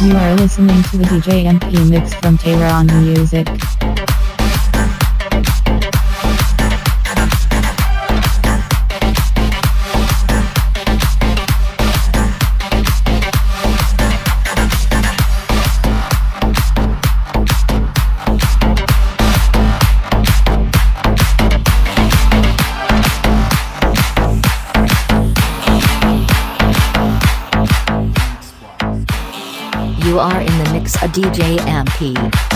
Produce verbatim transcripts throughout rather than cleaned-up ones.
You are listening to the D J M P mix from Tehran Music. You are in the mix of D J M P.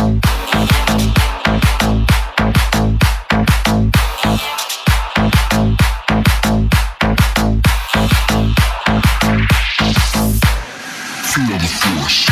Feel the force.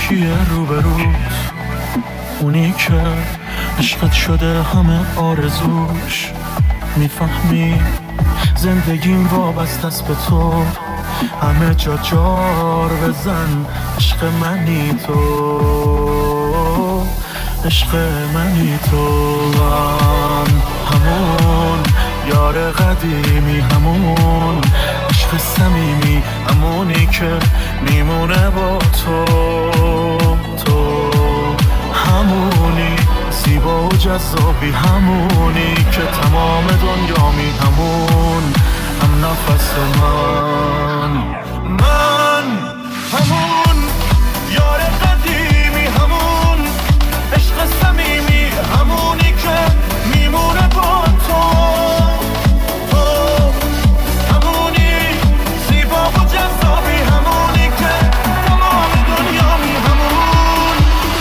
کیه روبروت؟ اونی که عشقت شده همه آرزوش. میفهمی زندگیم وابسته است به تو، همه جا جار بزن. عشق منی تو، عشق منی تو. من همون یار قدیمی، همون عشق صمیمی، همونی که میمونه با تو. تو همونی زیبا و جذابی، همونی که تمام دنیامی، همون هم نفس من. من همون یار قدیمی، همون عشق صمیمی، همونی که میمونه با تو. تو همونی زیبا و جذابی، همونی که تمام دنیامی، همون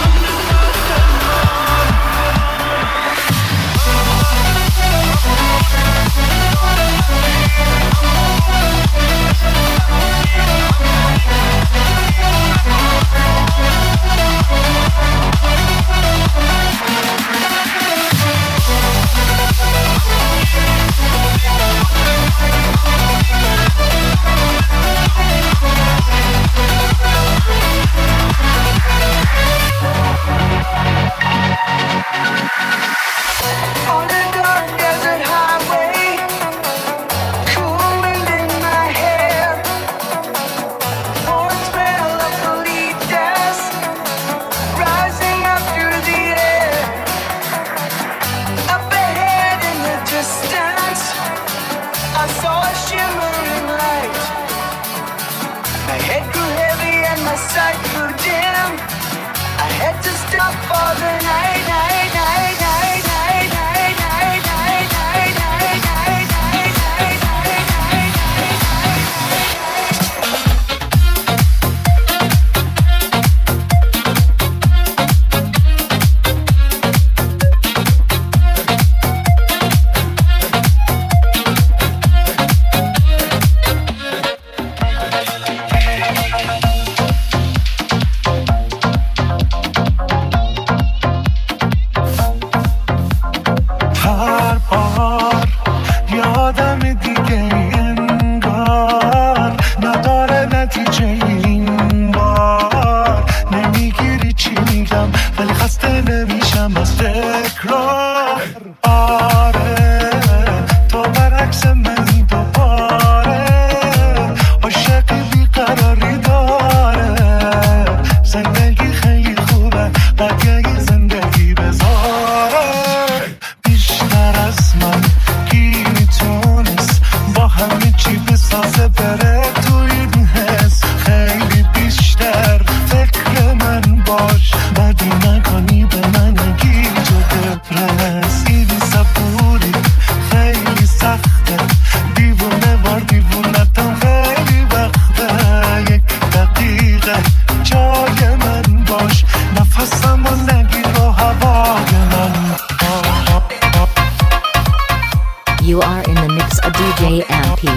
You are in the mix of D J M P.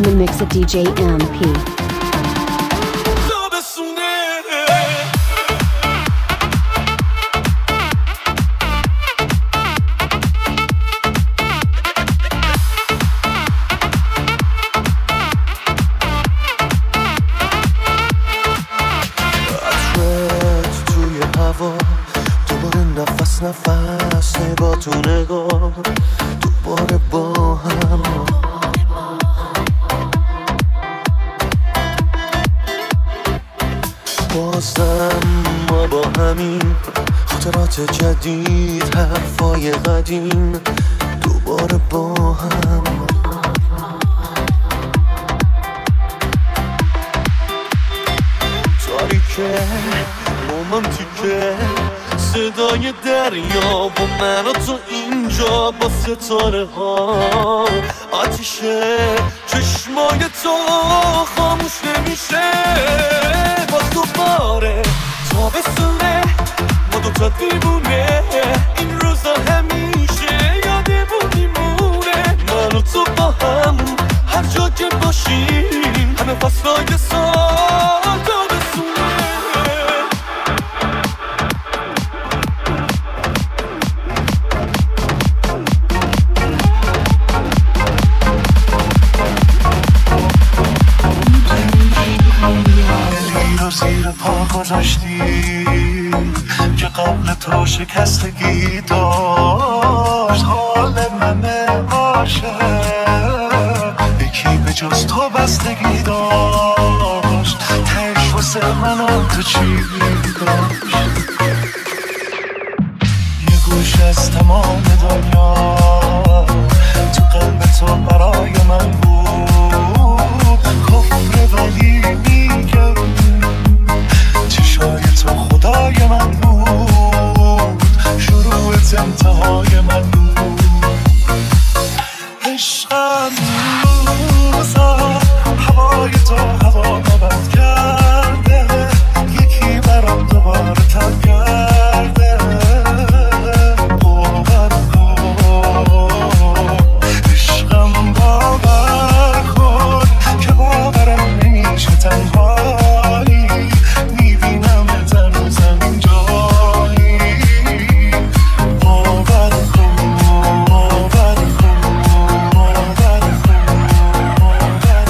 the mix at D J M P. نفس نگاه تو نگاه دوباره با هم بازم ما با همین خاطرات جدید حرفای قدیم دوباره با هم تاریکه رومانتیکه صدای دریا با من و تو اینجا با ستاره ها آتیشه چشمای تو خاموش نمیشه باز دوباره تابستونه ما دوتا دیوونه این روزا همیشه یادمون میمونه من و تو با هم هر جا که باشیم همه فصلای سال تابستونه زیر پا گذاشتی که قبل تو شکستگی داشت حال من عاشق یکی به جز تو بستگی داشت تش واسه من و تو چی داشت یه گوش از تمام دنیا تو قلب تو برای من بود کفر ولی میگم چشای تو خدای من بود شروعت انتهای من بود عشقم روزا هوای تو هوا مبد کرده یکی برام دوباره تب کرده باور کن عشقم باور کن که باورم نمیشه تنهایی میبینم تن زمین جایی باور کن باور کن باور کن باور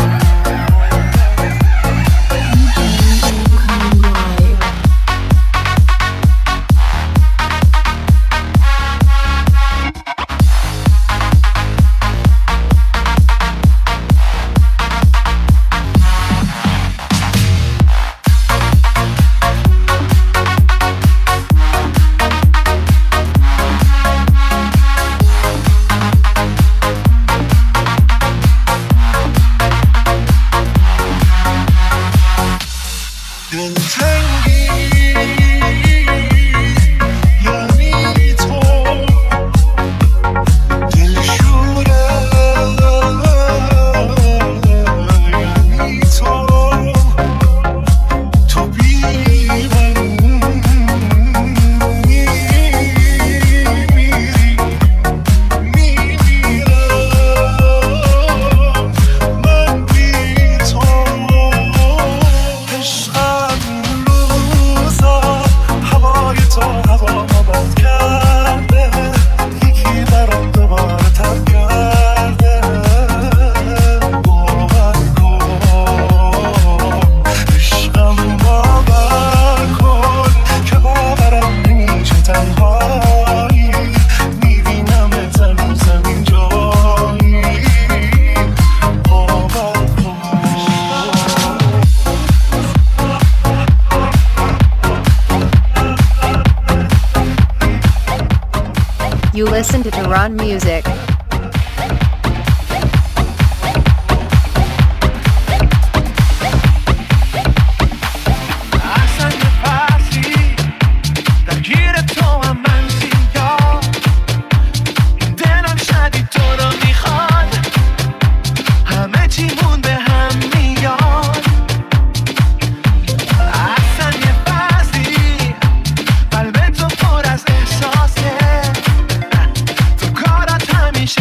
You listen to Tehran Music. همیشه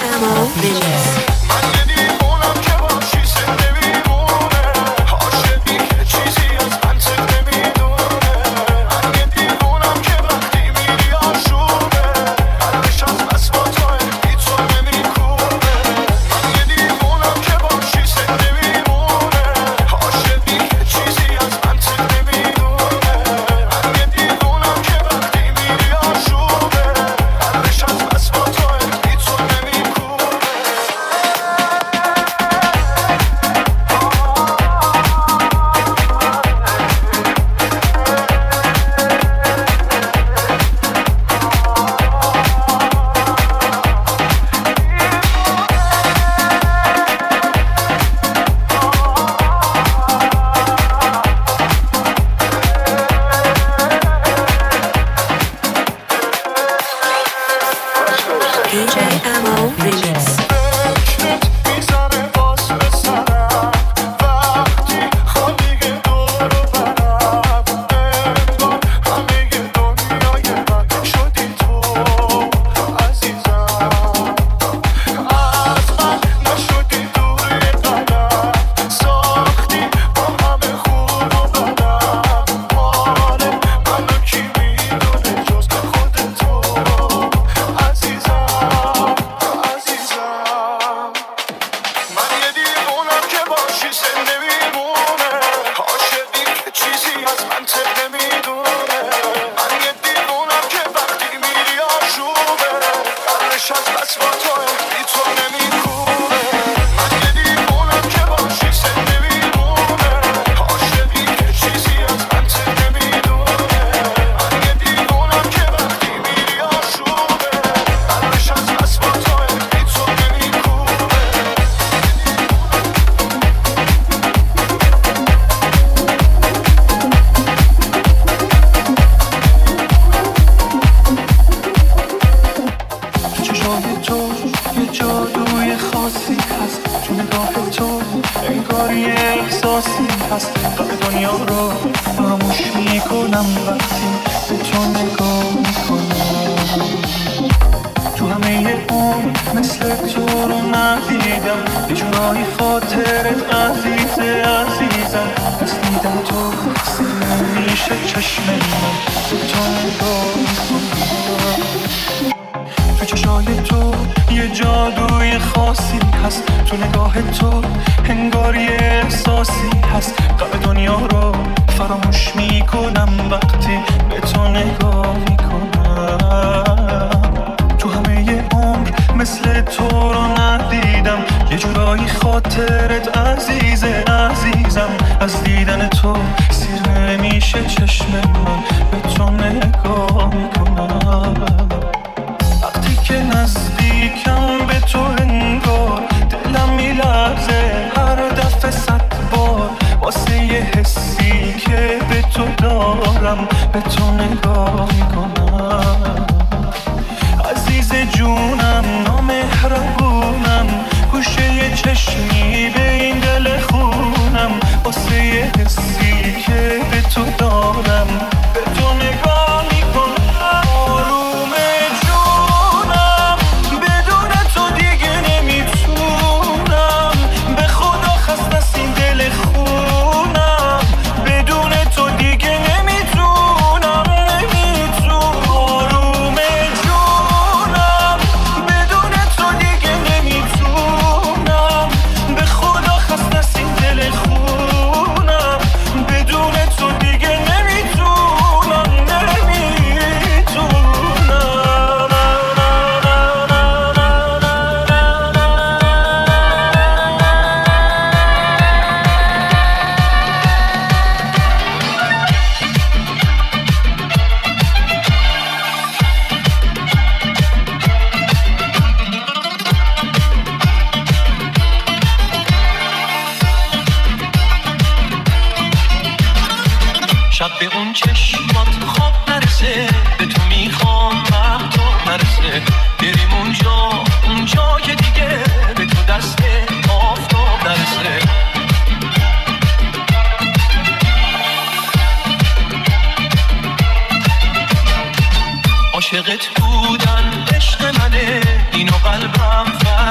عاشقت بودن عشق منه اینو قلبم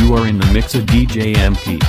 You are in the mix of D J M P.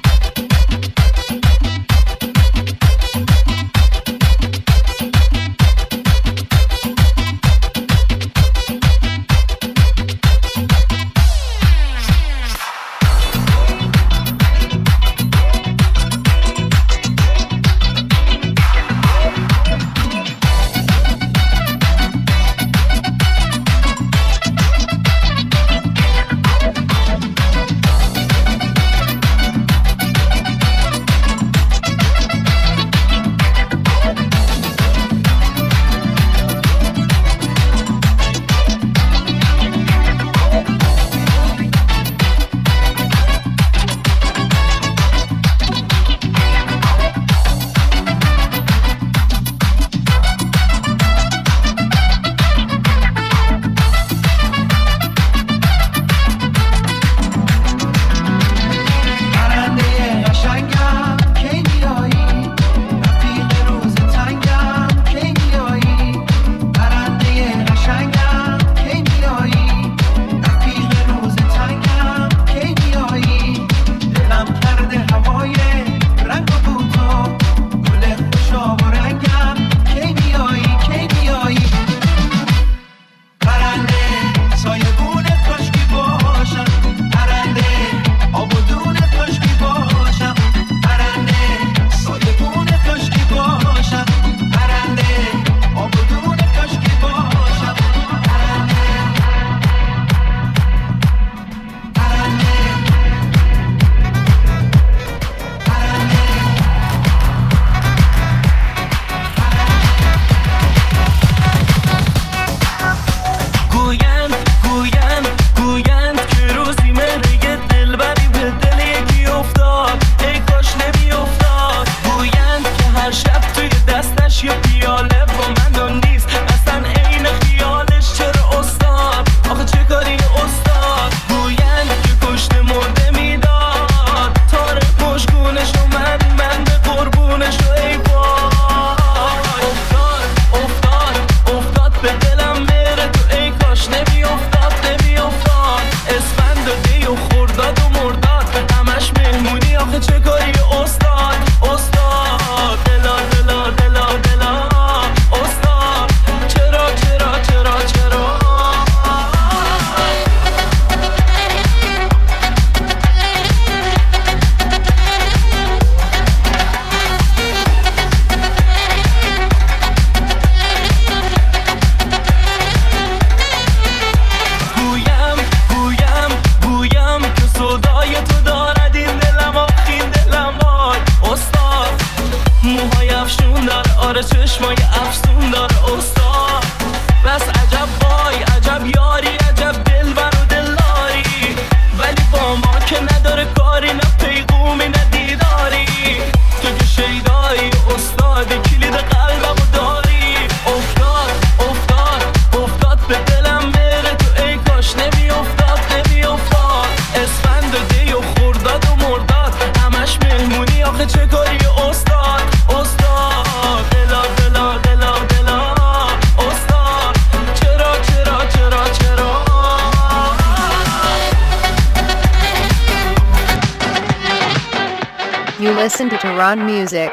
You listen to Tehran Music.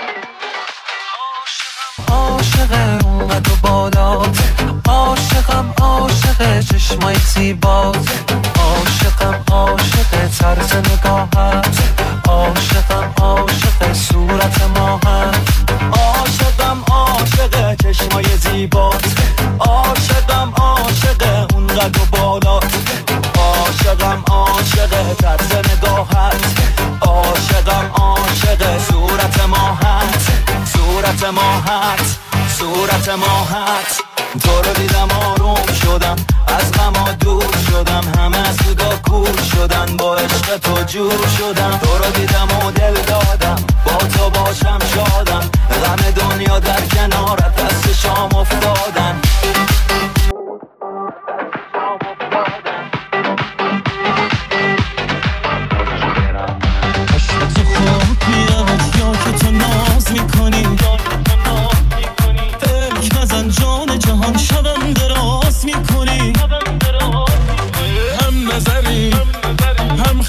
عاشق اونقدر بالات، عاشقم عاشق چشمای زیبات، عاشقم عاشق طرز نگاهت، عاشقم عاشق صورت ماهت، عاشقم عاشق چشمای زیبات، عاشقم عاشق اونقدر بالات، عاشقم عاشق طرز نگاهت، عاشقم عاشق صورت ماهت، صورت ماهت، صورت ماهت. تو رو دیدم آروم شدم، از غما دور شدم، همه از سودا کور شدن، با عشق تو جور شدم. تو رو دیدم و دل دادم، با تو باشم شادم، غم دنیا در کنارت دست شام افتادن.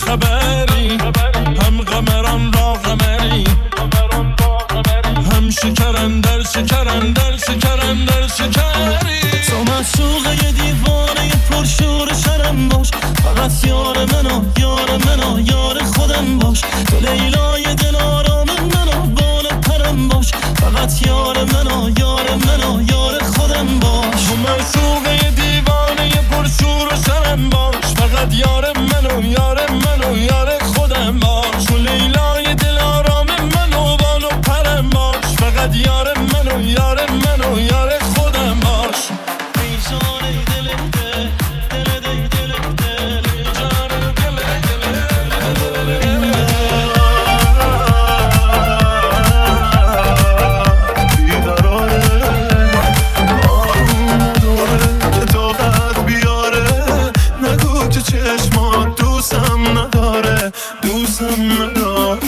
خبری هم قمران را قمری هم شکرن در شکرن در شکرن در شکری تو معشوقه یه دیوانه یه پرشور شرم باش فقط یار منو یار منو یار خودم باش تو لیلای دل آرام منو بال پرم باش فقط یار منو یار منو یار خودم باش تو معشوقه یه دیوانه یه پرشور شرم باش فقط یار منو یار منو یار خودم باش تو لیلای دل آرام منو بال پرم باش فقط یار منو یار منو یار خودم باش بیچاره دل دل دل دل دل دل بیچاره دل دل دل بیقراره آروم نداره که طاقت بیاره نگو که چشمات دوستم نداره دوستم نداره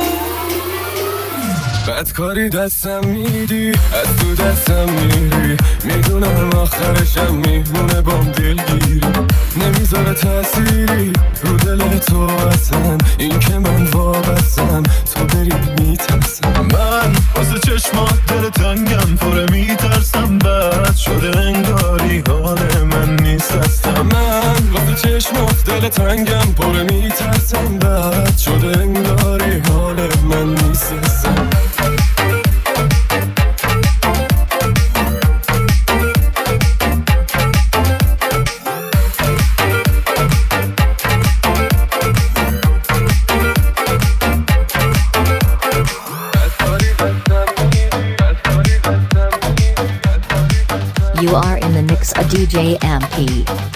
بدکاری دستم میدی از تو دستم میری میدونم آخرشم میمونه بام دلگیری نمیذاره تأثیری رو دل تو اصلا این که من وابستم تو بری میترسم من واسه چشمات دل تنگم پره میترسم بد شده انگاری حال من نیست هستم من واسه چشمات دل تنگم پره میترسم بد شده انگاری حال من نیست هستم You are in the mix of D J M P.